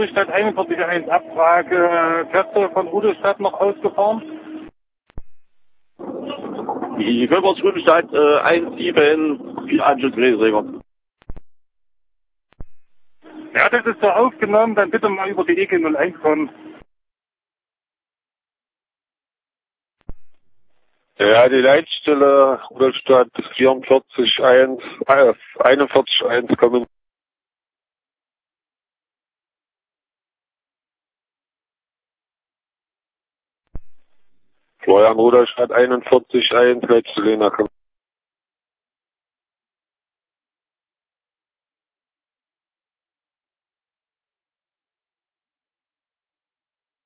Stadt 41.1 Abfrage, fährst du von Rudolstadt noch ausgefahren? Die Rudolstadt 17 Anschluss Gräsreger. Ja, das ist so aufgenommen, dann bitte mal über die EG 01 kommen. Ja, die Leitstelle Rudolstadt 41.1 kommen. Florian Rudolstadt 41.1 Leitstelle Lena kommen.